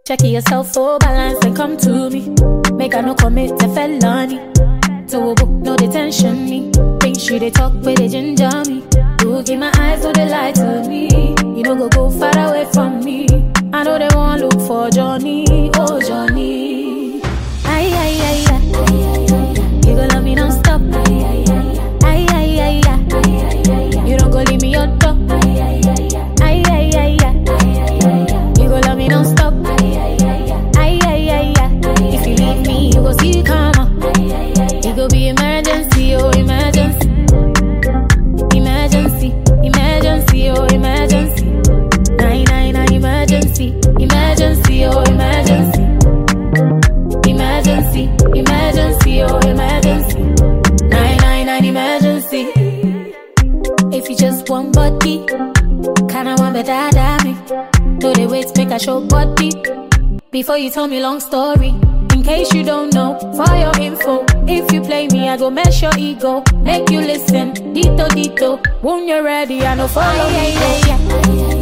Check yourself for balance and come to me. Make I no commit a felony. So we book no detention me. Think she they talk with the ginger me. You give my eyes so they lie to me. You don't go far away from me. I know they won't look for Johnny, oh Johnny. Ay ay ay ay. You gon' love me non-stop. Ay ay ay ay. You don't go leave me your door. Ay ay ay ay. You gon' love me non-stop. Ay ay ay ay. If you leave me, you go see karma. It go be emergency, oh emergency. Emergency, emergency, oh emergency. 999 emergency, emergency, oh emergency. Emergency, emergency, oh emergency. 999 emergency. If you just want body, kinda want better than me. No they wait, make a show body. Before you tell me long story. In case you don't know, for your info, if you play me, I go mess your ego. Make you listen, dito dito. When you're ready, I know follow me.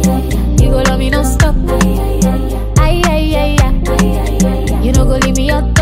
You go love me non-stop. Ay ay ay ay. You don't go leave me up.